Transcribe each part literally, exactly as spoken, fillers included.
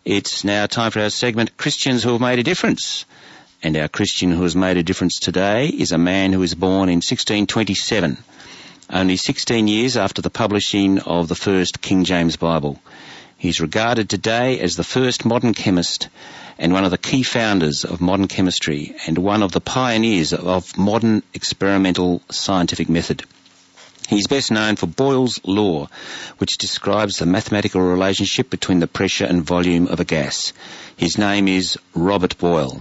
It's now time for our segment, Christians Who Have Made a Difference. And our Christian who has made a difference today is a man who was born in sixteen twenty-seven, only sixteen years after the publishing of the first King James Bible. He's regarded today as the first modern chemist and one of the key founders of modern chemistry and one of the pioneers of modern experimental scientific method. He's best known for Boyle's law, which describes the mathematical relationship between the pressure and volume of a gas. His name is Robert Boyle.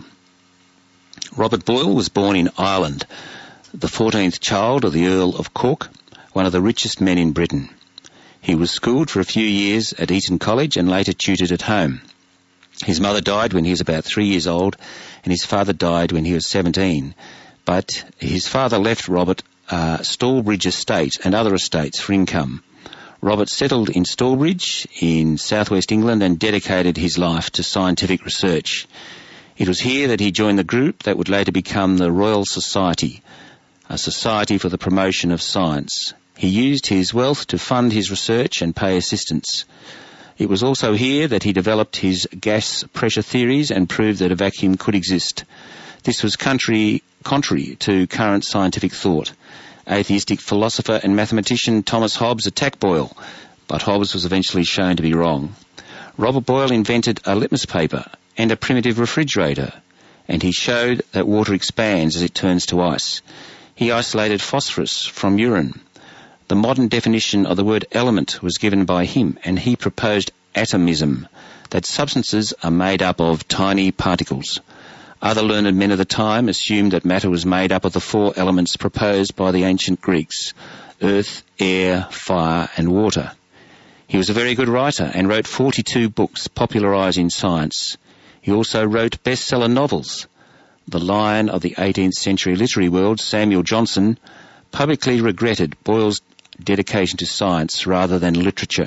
Robert Boyle was born in Ireland, the fourteenth child of the Earl of Cork, one of the richest men in Britain. He was schooled for a few years at Eton College and later tutored at home. His mother died when he was about three years old, and his father died when he was seventeen. But his father left Robert uh, Stallbridge Estate and other estates for income. Robert settled in Stallbridge in southwest England and dedicated his life to scientific research. It was here that he joined the group that would later become the Royal Society, a society for the promotion of science. He used his wealth to fund his research and pay assistants. It was also here that he developed his gas pressure theories and proved that a vacuum could exist. This was contrary, contrary to current scientific thought. Atheistic philosopher and mathematician Thomas Hobbes attacked Boyle, but Hobbes was eventually shown to be wrong. Robert Boyle invented a litmus paper and a primitive refrigerator, and he showed that water expands as it turns to ice. He isolated phosphorus from urine. The modern definition of the word element was given by him, and he proposed atomism, that substances are made up of tiny particles. Other learned men of the time assumed that matter was made up of the four elements proposed by the ancient Greeks: earth, air, fire, and water. He was a very good writer and wrote forty-two books popularising science. He also wrote bestseller novels. The lion of the eighteenth century literary world, Samuel Johnson, publicly regretted Boyle's dedication to science rather than literature.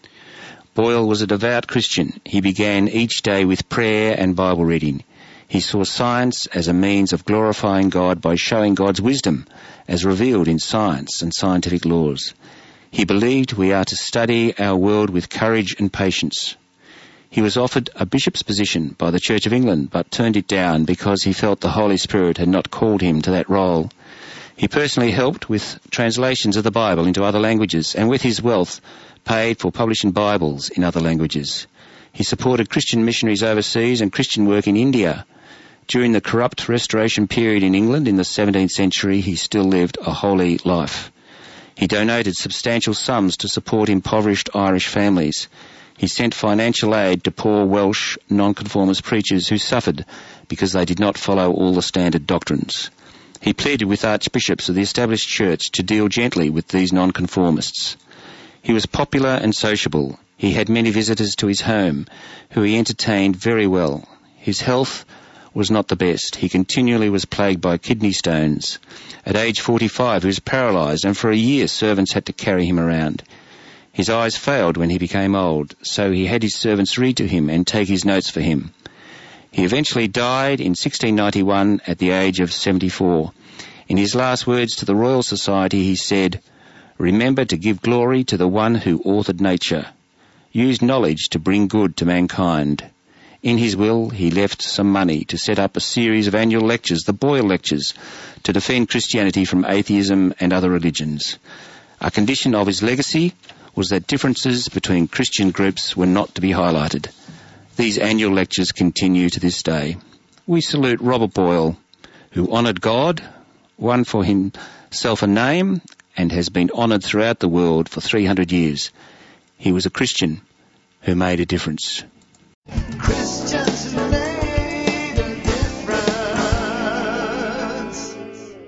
Boyle was a devout Christian. He began each day with prayer and Bible reading. He saw science as a means of glorifying God by showing God's wisdom as revealed in science and scientific laws. He believed we are to study our world with courage and patience. He was offered a bishop's position by the Church of England, but turned it down because he felt the Holy Spirit had not called him to that role. He personally helped with translations of the Bible into other languages, and with his wealth paid for publishing Bibles in other languages. He supported Christian missionaries overseas and Christian work in India. During the corrupt Restoration period in England in the seventeenth century, he still lived a holy life. He donated substantial sums to support impoverished Irish families. He sent financial aid to poor Welsh nonconformist preachers who suffered because they did not follow all the standard doctrines. He pleaded with archbishops of the established church to deal gently with these nonconformists. He was popular and sociable. He had many visitors to his home, who he entertained very well. His health was not the best. He continually was plagued by kidney stones. At age forty-five, he was paralysed, and for a year servants had to carry him around. His eyes failed when he became old, so he had his servants read to him and take his notes for him. He eventually died in sixteen ninety-one at the age of seventy-four. In his last words to the Royal Society, he said, "Remember to give glory to the one who authored nature. Use knowledge to bring good to mankind." In his will, he left some money to set up a series of annual lectures, the Boyle Lectures, to defend Christianity from atheism and other religions. A condition of his legacy was that differences between Christian groups were not to be highlighted. These annual lectures continue to this day. We salute Robert Boyle, who honoured God, won for himself a name, and has been honoured throughout the world for three hundred years. He was a Christian who made a difference.